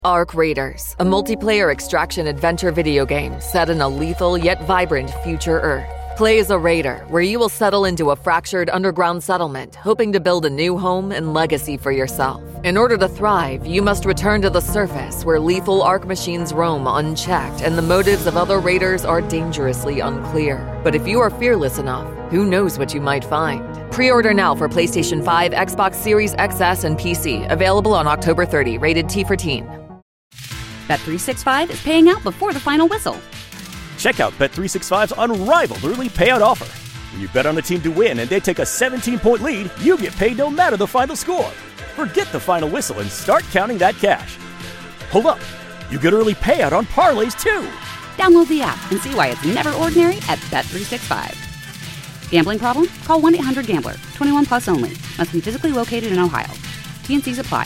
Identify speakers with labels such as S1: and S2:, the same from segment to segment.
S1: Arc Raiders, a multiplayer extraction adventure video game set in a lethal yet vibrant future Earth. Play as a raider, where you will settle into a fractured underground settlement, hoping to build a new home and legacy for yourself. In order to thrive, you must return to the surface, where lethal Arc machines roam unchecked, and the motives of other raiders are dangerously unclear. But if you are fearless enough, who knows what you might find? Pre-order now for PlayStation 5, Xbox Series XS, and PC. Available on October 30. Rated T for Teen.
S2: Bet365 is paying out before the final whistle.
S3: Check out Bet365's unrivaled early payout offer. When you bet on a team to win and they take a 17-point lead, you get paid no matter the final score. Forget the final whistle and start counting that cash. Hold up. You get early payout on parlays, too.
S2: Download the app and see why it's never ordinary at Bet365. Gambling problem? Call 1-800-GAMBLER. 21 plus only. Must be physically located in Ohio. T&Cs apply.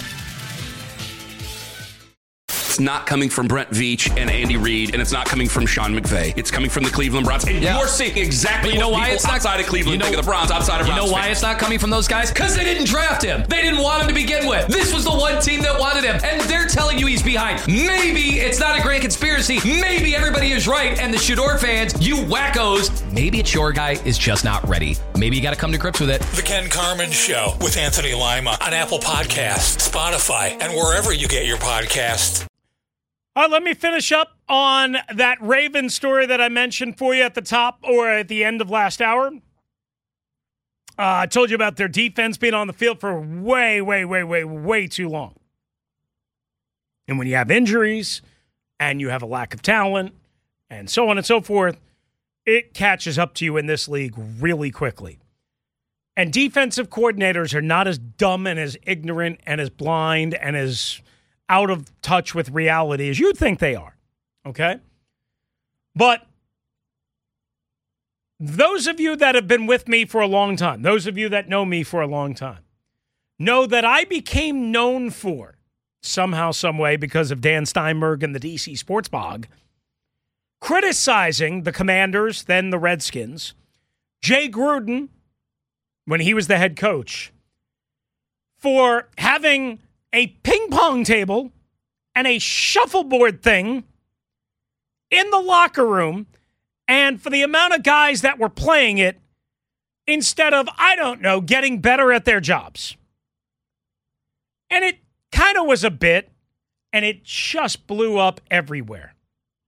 S4: It's not coming from Brent Veach and Andy Reid, and it's not coming from Sean McVay. It's coming from the Cleveland Browns. And you're seeing exactly what people outside of Cleveland think of the Browns, outside of Browns.
S5: You know why it's not coming from those guys? Because they didn't draft him. They didn't want him to begin with. This was the one team that wanted him, and they're telling you he's behind. Maybe it's not a grand conspiracy. Maybe everybody is right, and the Shador fans, you wackos, maybe it's your guy is just not ready. Maybe you got to come to grips with it.
S6: The Ken Carman Show with Anthony Lima on Apple Podcasts, Spotify, and wherever you get your podcasts.
S7: All right, let me finish up on that Ravens story that I mentioned for you at the top or at the end of last hour. I told you about their defense being on the field for way too long. And when you have injuries and you have a lack of talent and so on and so forth, it catches up to you in this league really quickly. And defensive coordinators are not as dumb and as ignorant and as blind and as out of touch with reality as you'd think they are, okay? But those of you that have been with me for a long time, those of you that know me for a long time, know that I became known for, somehow, some way, because of Dan Steinberg and the DC Sports Blog, criticizing the Commanders, then the Redskins, Jay Gruden, when he was the head coach, for having a ping pong table and a shuffleboard thing in the locker room, and for the amount of guys that were playing it instead of, I don't know, getting better at their jobs. And it kind of was a bit, and it just blew up everywhere.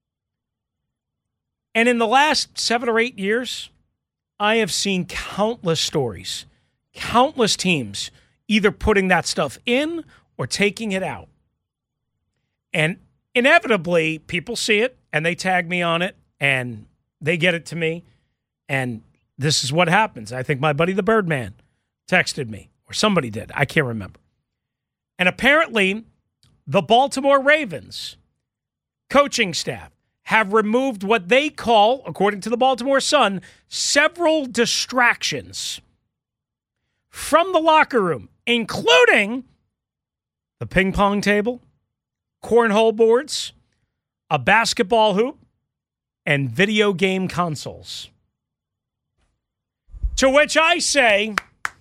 S7: And in the last 7 or 8 years, I have seen countless stories, countless teams either putting that stuff in or taking it out. And inevitably, people see it, and they tag me on it, and they get it to me, and this is what happens. I think my buddy the Birdman texted me, or somebody did. I can't remember. And apparently, the Baltimore Ravens coaching staff have removed what they call, according to the Baltimore Sun, several distractions from the locker room, including the ping pong table, cornhole boards, a basketball hoop, and video game consoles. To which I say,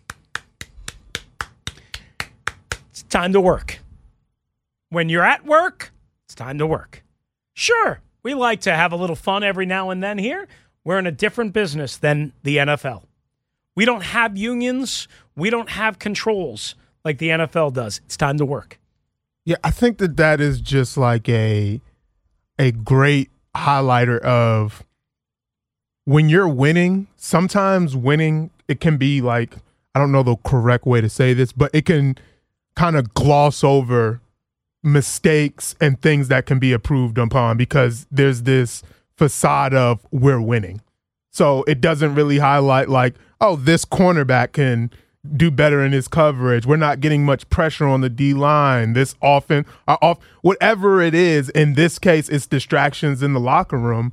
S7: it's time to work. When you're at work, it's time to work. Sure, we like to have a little fun every now and then here. We're in a different business than the NFL. We don't have unions. We don't have controls like the NFL does. It's time to work.
S8: Yeah, I think that is just like a great highlighter of when you're winning. Sometimes winning, it can be like, I don't know the correct way to say this, but it can kind of gloss over mistakes and things that can be improved upon because there's this facade of we're winning. So it doesn't really highlight like, oh, this cornerback can do better in his coverage. We're not getting much pressure on the D-line. This often, whatever it is, in this case, it's distractions in the locker room.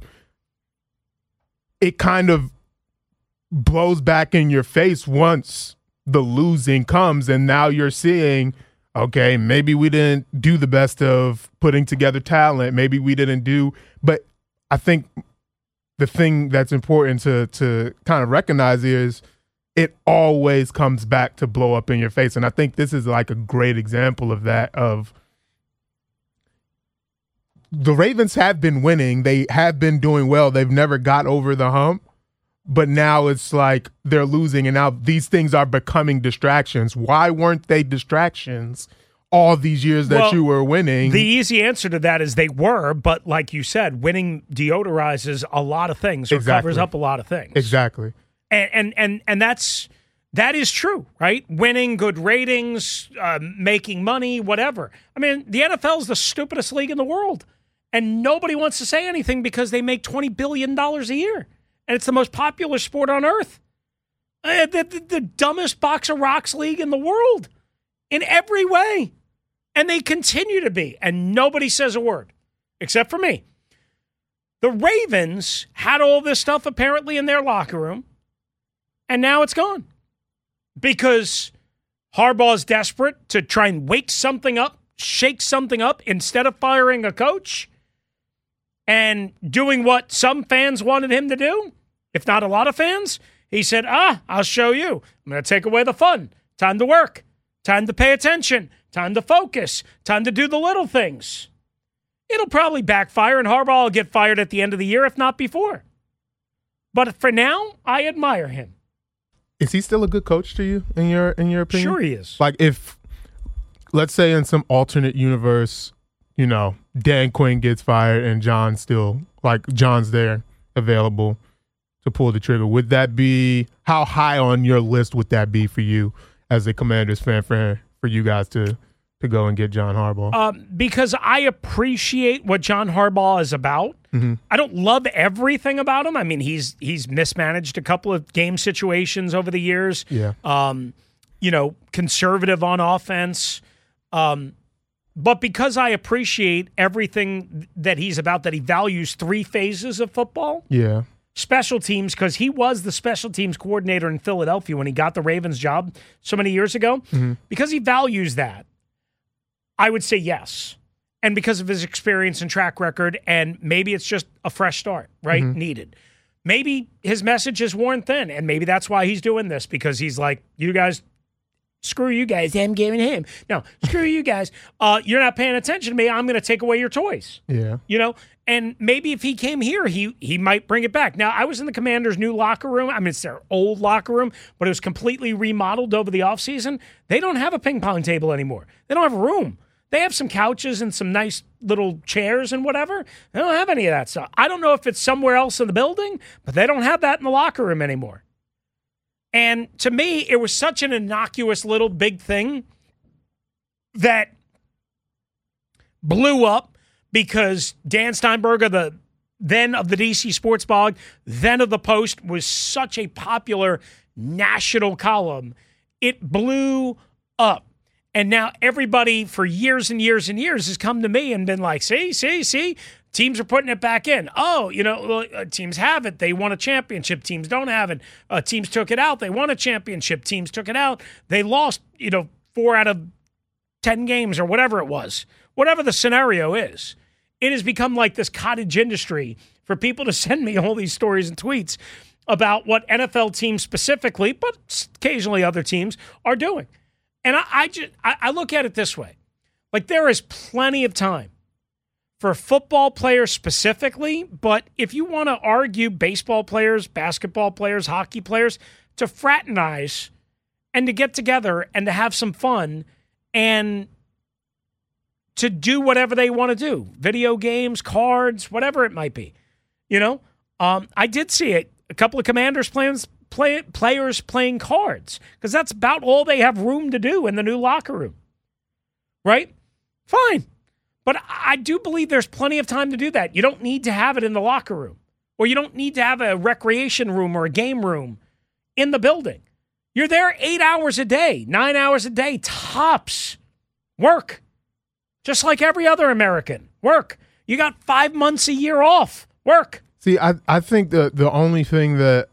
S8: It kind of blows back in your face once the losing comes, and now you're seeing, okay, maybe we didn't do the best of putting together talent. Maybe we didn't do, but I think the thing that's important to kind of recognize is it always comes back to blow up in your face. And I think this is like a great example of that, of the Ravens have been winning. They have been doing well. They've never got over the hump. But now it's like they're losing, and now these things are becoming distractions. Why weren't they distractions all these years that you were winning? The
S7: easy answer to that is they were, but like you said, winning deodorizes a lot of things or covers up a lot of things.
S8: Exactly.
S7: And that is true, right? Winning, good ratings, making money, whatever. I mean, the NFL is the stupidest league in the world, and nobody wants to say anything because they make $20 billion a year. And it's the most popular sport on earth. The dumbest box of rocks league in the world in every way. And they continue to be. And nobody says a word, except for me. The Ravens had all this stuff apparently in their locker room. And now it's gone. Because Harbaugh is desperate to try and wake something up, shake something up instead of firing a coach. And doing what some fans wanted him to do, if not a lot of fans, he said, I'll show you. I'm going to take away the fun. Time to work. Time to pay attention. Time to focus. Time to do the little things. It'll probably backfire, and Harbaugh will get fired at the end of the year, if not before. But for now, I admire him.
S8: Is he still a good coach to you, in your opinion?
S7: Sure he is.
S8: Like if, let's say in some alternate universe, Dan Quinn gets fired and John's there available to pull the trigger. Would that be, how high on your list would that be for you as a Commanders fan for you guys to go and get John Harbaugh?
S7: Because I appreciate what John Harbaugh is about. Mm-hmm. I don't love everything about him. I mean, he's mismanaged a couple of game situations over the years.
S8: Yeah.
S7: Conservative on offense. But because I appreciate everything that he's about, that he values three phases of football.
S8: Yeah.
S7: Special teams, because he was the special teams coordinator in Philadelphia when he got the Ravens job so many years ago. Mm-hmm. Because he values that, I would say yes. And because of his experience and track record, and maybe it's just a fresh start, right? Mm-hmm. Needed. Maybe his message is worn thin, and maybe that's why he's doing this, because he's like, you guys... Screw you guys, I'm giving him. No, screw you guys. You're not paying attention to me. I'm going to take away your toys.
S8: Yeah.
S7: And maybe if he came here, he might bring it back. Now, I was in the Commanders' new locker room. I mean, it's their old locker room, but it was completely remodeled over the offseason. They don't have a ping pong table anymore. They don't have a room. They have some couches and some nice little chairs and whatever. They don't have any of that stuff. I don't know if it's somewhere else in the building, but they don't have that in the locker room anymore. And to me, it was such an innocuous little big thing that blew up because Dan Steinberger, then of the DC Sports Blog, then of the Post, was such a popular national column. It blew up. And now everybody for years and years and years has come to me and been like, see, teams are putting it back in. Oh, teams have it. They won a championship. Teams don't have it. Teams took it out. They won a championship. Teams took it out. They lost, 4 out of 10 games or whatever it was. Whatever the scenario is. It has become like this cottage industry for people to send me all these stories and tweets about what NFL teams specifically, but occasionally other teams, are doing. And I look at it this way. Like, there is plenty of time for football players specifically, but if you want to argue baseball players, basketball players, hockey players, to fraternize and to get together and to have some fun and to do whatever they want to do. Video games, cards, whatever it might be. I did see it. A couple of Commanders players playing cards, because that's about all they have room to do in the new locker room. Right? Fine. But I do believe there's plenty of time to do that. You don't need to have it in the locker room, or you don't need to have a recreation room or a game room in the building. You're there 8 hours a day, 9 hours a day, tops. Work. Just like every other American. Work. You got 5 months a year off. Work.
S8: See, I think the only thing that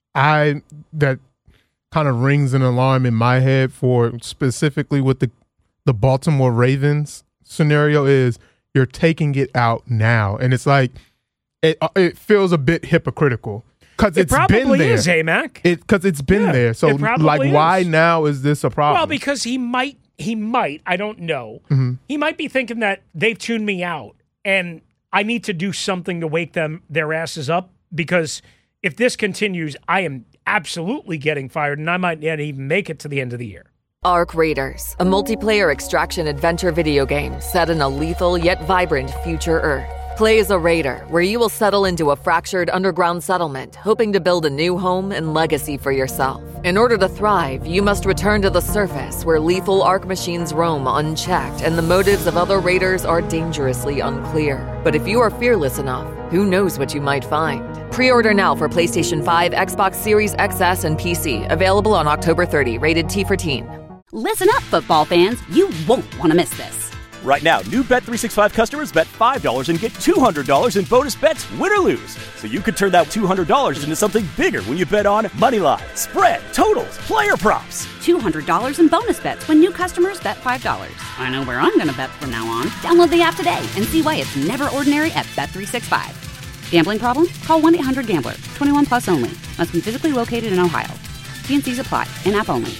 S8: kind of rings an alarm in my head for specifically with the Baltimore Ravens scenario is you're taking it out now. And it's like, it feels a bit hypocritical. Because it's been there.
S7: Is, Mac.
S8: Because it's been there. So, why now is this a problem?
S7: Well, because he might, I don't know. Mm-hmm. He might be thinking that they've tuned me out. And I need to do something to wake their asses up, because if this continues, I am absolutely getting fired, and I might not even make it to the end of the year.
S1: Arc Raiders, a multiplayer extraction adventure video game set in a lethal yet vibrant future Earth. Play as a raider, where you will settle into a fractured underground settlement, hoping to build a new home and legacy for yourself. In order to thrive, you must return to the surface, where lethal Arc machines roam unchecked and the motives of other raiders are dangerously unclear. But if you are fearless enough, who knows what you might find? Pre-order now for PlayStation 5, Xbox Series XS, and PC. Available on October 30. Rated T for Teen.
S2: Listen up, football fans. You won't want to miss this.
S3: Right now, new Bet365 customers bet $5 and get $200 in bonus bets, win or lose. So you could turn that $200 into something bigger when you bet on moneyline, spread, totals, player props.
S2: $200 in bonus bets when new customers bet $5. I know where I'm going to bet from now on. Download the app today and see why it's never ordinary at Bet365. Gambling problem? Call 1-800-GAMBLER. 21 plus only. Must be physically located in Ohio. T&Cs apply. In-app only.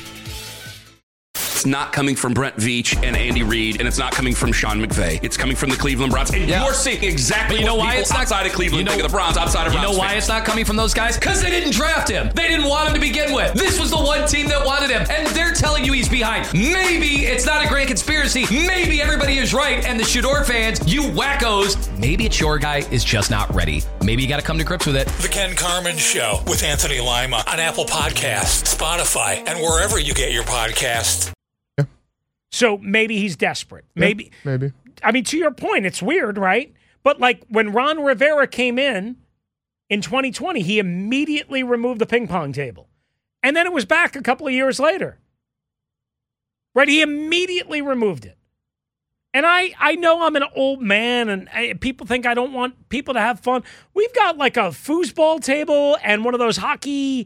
S4: It's not coming from Brent Veach and Andy Reid, and it's not coming from Sean McVay. It's coming from the Cleveland Browns. And you're seeing exactly why it's not outside of Cleveland think of the Browns outside of Browns.
S5: You know why it's not coming from those guys? Because they didn't draft him. They didn't want him to begin with. This was the one team that wanted him, and they're telling you he's behind. Maybe it's not a grand conspiracy. Maybe everybody is right, and the Shador fans, you wackos, maybe it's your guy is just not ready. Maybe you got to come to grips with it.
S6: The Ken Carman Show with Anthony Lima on Apple Podcasts, Spotify, and wherever you get your podcasts.
S7: So maybe he's desperate. Maybe. I mean, to your point, it's weird, right? But like when Ron Rivera came in 2020, he immediately removed the ping pong table. And then it was back a couple of years later. Right? He immediately removed it. And I know I'm an old man, and people think I don't want people to have fun. We've got like a foosball table and one of those hockey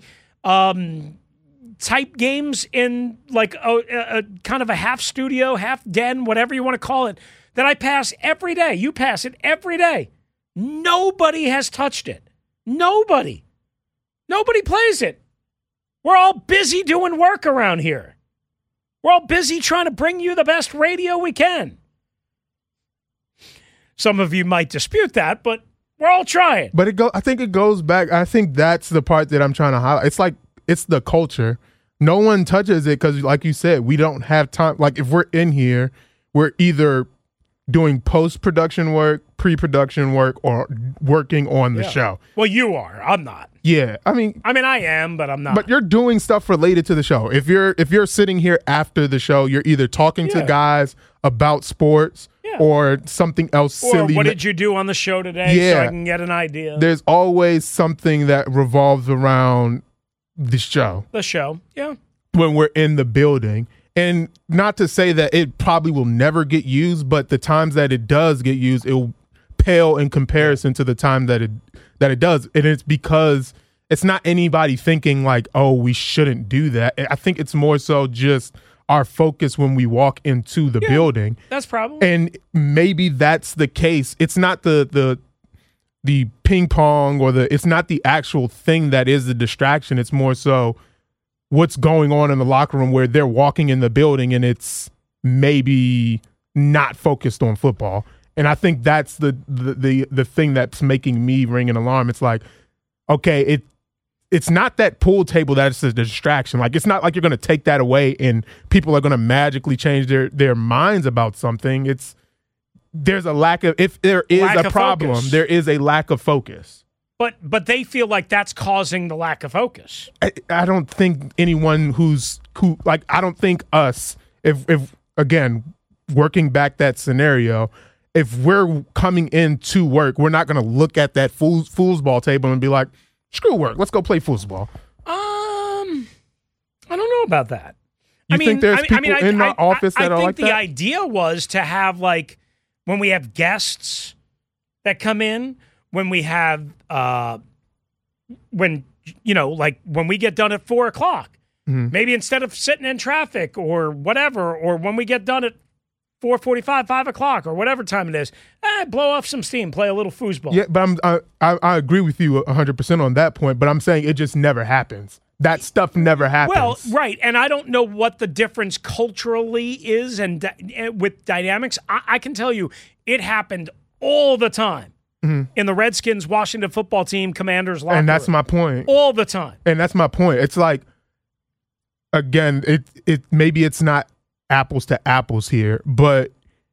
S7: type games in like a kind of a half studio, half den, whatever you want to call it, that I pass every day. You pass it every day. Nobody has touched it. Nobody plays it. We're all busy doing work around here. We're all busy trying to bring you the best radio we can. Some of you might dispute that, but we're all trying.
S8: But I think it goes back. I think that's the part that I'm trying to highlight. It's like, it's the culture. No one touches it because, like you said, we don't have time. Like, if we're in here, we're either doing post-production work, pre-production work, or working on the show.
S7: Well, you are. I'm not.
S8: Yeah. I mean,
S7: I am, but I'm not.
S8: But you're doing stuff related to the show. If you're sitting here after the show, you're either talking to guys about sports or something else silly.
S7: Or what did you do on the show today so I can get an idea?
S8: There's always something that revolves around the show.
S7: The show, yeah.
S8: When we're in the building. And not to say that it probably will never get used, but the times that it does get used, it will pale in comparison to the time that it does. And it's because it's not anybody thinking like, oh, we shouldn't do that. I think it's more so just our focus when we walk into the building.
S7: That's probably.
S8: And maybe that's the case. It's not the ping pong or it's not the actual thing that is the distraction. It's more so what's going on in the locker room where they're walking in the building and it's maybe not focused on football. And I think that's the thing that's making me ring an alarm. It's like, okay, it's not that pool table that's a distraction. Like, it's not like you're going to take that away and people are going to magically change their minds about something. There's a lack of, if there is a problem, focus. There is a lack of focus.
S7: But they feel like that's causing the lack of focus.
S8: I don't think anyone I don't think us, if again, working back that scenario, if we're coming into work, we're not going to look at that foosball table and be like, screw work, let's go play foosball.
S7: I don't know about that.
S8: You think there's people in the office that are like that?
S7: I think the idea was to have, like, when we have guests that come in, when we have, when we get done at 4 o'clock, maybe instead of sitting in traffic or whatever, or when we get done at 4:45, 5 o'clock, or whatever time it is, blow off some steam, play a little foosball.
S8: Yeah, but I agree with you 100% on that point, but I'm saying it just never happens. That stuff never happens.
S7: Well, right, and I don't know what the difference culturally is and with dynamics. I can tell you it happened all the time. in the Redskins, Washington football team, Commanders locker room.
S8: And that's my point.
S7: All the time.
S8: And that's my point. It's like, again, it maybe it's not apples to apples here, but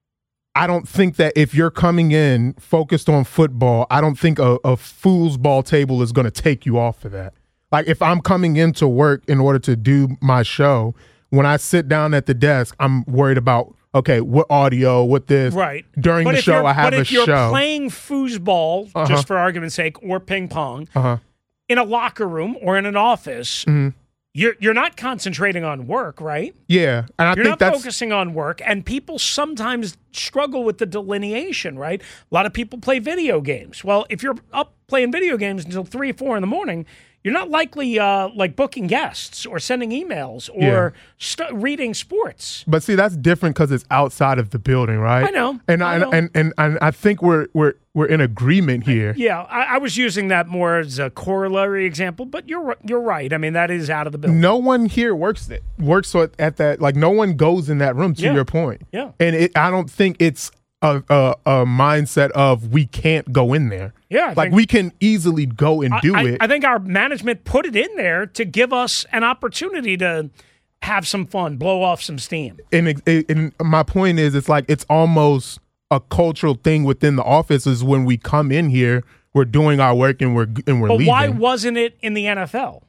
S8: I don't think that if you're coming in focused on football, I don't think a foosball table is going to take you off of that. Like, if I'm coming into work in order to do my show, when I sit down at the desk, I'm worried about, okay, what audio, what this.
S7: Right.
S8: During the show, I have a show.
S7: But if you're playing foosball, just for argument's sake, or ping pong, in a locker room or in an office, you're not concentrating on work, right?
S8: Yeah. And I think
S7: not focusing on work. And people sometimes struggle with the delineation, right? A lot of people play video games. Well, if you're up playing video games until 3 or 4 in the morning, you're not likely like booking guests or sending emails or reading sports.
S8: But see, that's different because it's outside of the building, right?
S7: I know.
S8: And I think we're in agreement here.
S7: Yeah, I was using that more as a corollary example, but you're right. I mean, that is out of the building.
S8: No one here works at that. Like, no one goes in that room. To your point.
S7: Yeah.
S8: And I don't think it's a mindset of we can't go in there.
S7: Yeah,
S8: we can easily go and do it.
S7: I think our management put it in there to give us an opportunity to have some fun, blow off some steam.
S8: And my point is, it's like it's almost a cultural thing within the office. Is when we come in here, we're doing our work and we're leaving.
S7: But why wasn't it in the NFL?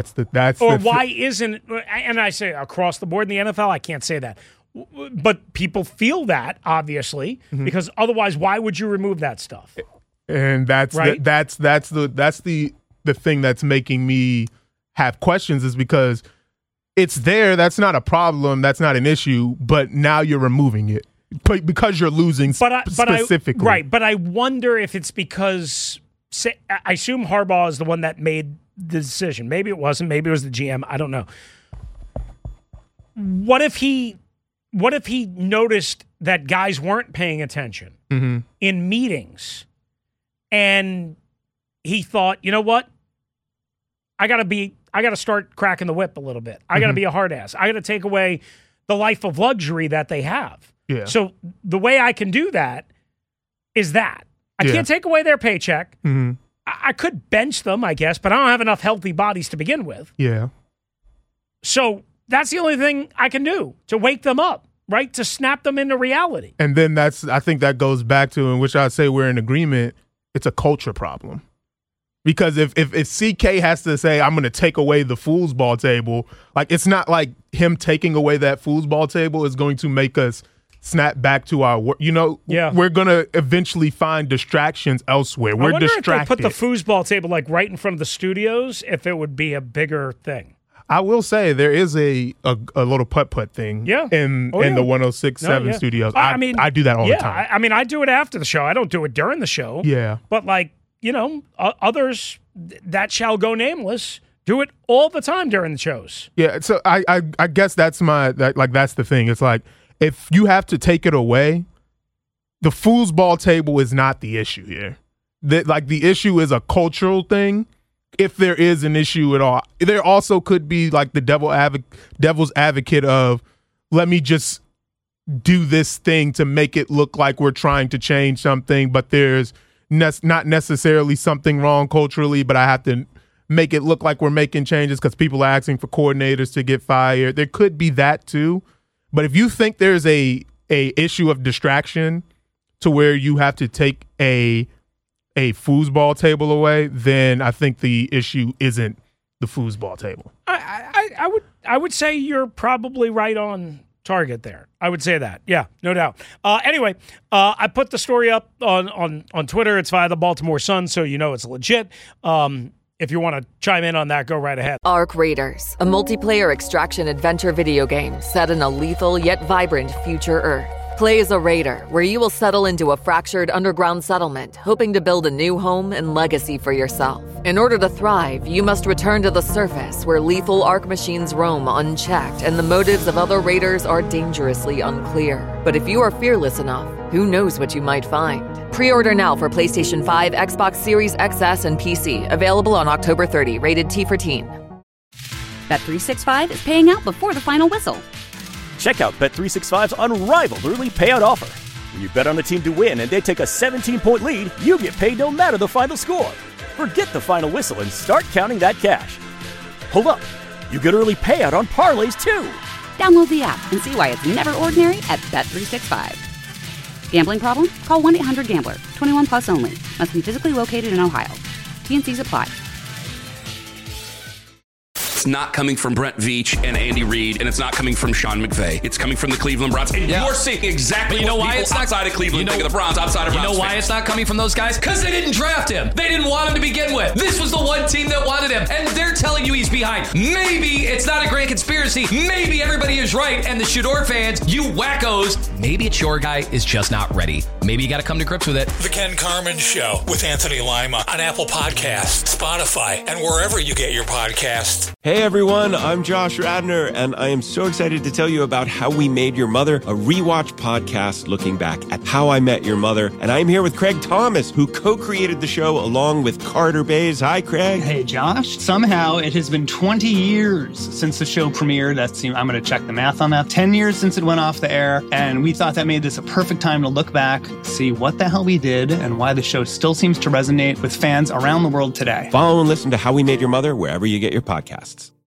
S7: Why isn't? And I say across the board in the NFL, I can't say that. But people feel that, obviously, because otherwise, why would you remove that stuff?
S8: And that's
S7: right?
S8: that's the thing that's making me have questions, is because it's there. That's not a problem. That's not an issue. But now you're removing it because you're losing specifically.
S7: Right. But I wonder if it's because I assume Harbaugh is the one that made the decision. Maybe it wasn't. Maybe it was the GM. I don't know. What if he noticed that guys weren't paying attention in meetings, and he thought, you know what? I got to start cracking the whip a little bit. I got to be a hard ass. I got to take away the life of luxury that they have.
S8: Yeah.
S7: So the way I can do that is that I can't take away their paycheck. I could bench them, I guess, but I don't have enough healthy bodies to begin with.
S8: Yeah.
S7: So that's the only thing I can do to wake them up, right? To snap them into reality.
S8: And then I think that goes back to, in which I say we're in agreement, it's a culture problem. Because if CK has to say, I'm going to take away the foosball table, like, it's not like him taking away that foosball table is going to make us snap back to our work. We're going to eventually find distractions elsewhere. We're distracted.
S7: If they put the foosball table like right in front of the studios, if it would be a bigger thing.
S8: I will say there is a little putt-putt thing in the 106.7 studios. I do that all the time.
S7: I mean, I do it after the show. I don't do it during the show.
S8: Yeah.
S7: But, like, others that shall go nameless do it all the time during the shows.
S8: Yeah, so I guess that's that's the thing. It's like, if you have to take it away, the foosball table is not the issue here. The issue is a cultural thing. If there is an issue at all, there also could be like the devil's advocate of, let me just do this thing to make it look like we're trying to change something, but there's not necessarily something wrong culturally, but I have to make it look like we're making changes because people are asking for coordinators to get fired. There could be that too. But if you think there's a issue of distraction to where you have to take a foosball table away, then I think the issue isn't the foosball table.
S7: I would say you're probably right on target there. I would say that. Yeah, no doubt. Anyway, I put the story up on Twitter. It's via the Baltimore Sun, so you know it's legit. If you want to chime in on that, go right ahead.
S1: Arc Raiders, a multiplayer extraction adventure video game set in a lethal yet vibrant future Earth. Play as a raider, where you will settle into a fractured underground settlement, hoping to build a new home and legacy for yourself. In order to thrive, you must return to the surface, where lethal Arc machines roam unchecked and the motives of other raiders are dangerously unclear. But if you are fearless enough, who knows what you might find? Pre-order now for PlayStation 5, Xbox Series XS, and PC. Available on October 30. Rated T for Teen.
S2: Bet365 is paying out before the final whistle.
S3: Check out Bet365's unrivaled early payout offer. When you bet on a team to win and they take a 17-point lead, you get paid no matter the final score. Forget the final whistle and start counting that cash. Hold up. You get early payout on parlays, too.
S2: Download the app and see why it's never ordinary at Bet365. Gambling problem? Call 1-800-GAMBLER. 21 plus only. Must be physically located in Ohio. T&Cs apply.
S4: It's not coming from Brett Veach and Andy Reid, and it's not coming from Sean McVay. It's coming from the Cleveland Browns. And you're seeing exactly
S5: you know
S4: what
S5: why
S4: people
S5: it's not,
S4: outside of Cleveland think of the Browns, outside of Browns.
S5: You know why
S4: fans.
S5: it's not coming from those guys? Because they didn't draft him. They didn't want him to begin with. This was the one team that wanted him, and they're telling you he's behind. Maybe it's not a grand conspiracy. Maybe everybody is right, and the Shador fans, you wackos, maybe it's your guy is just not ready. Maybe you got to come to grips with it.
S6: The Ken Carman Show with Anthony Lima on Apple Podcasts, Spotify, and wherever you get your podcasts.
S9: Hey everyone, I'm Josh Radner, and I am so excited to tell you about How We Made Your Mother, a rewatch podcast looking back at How I Met Your Mother. And I'm here with Craig Thomas, who co-created the show along with Carter Bays. Hi, Craig.
S10: Hey, Josh. Somehow it has been 20 years since the show premiered. I'm going to check the math on that. 10 years since it went off the air, and we thought that made this a perfect time to look back, see what the hell we did, and why the show still seems to resonate with fans around the world today.
S9: Follow and listen to How We Made Your Mother wherever you get your podcasts.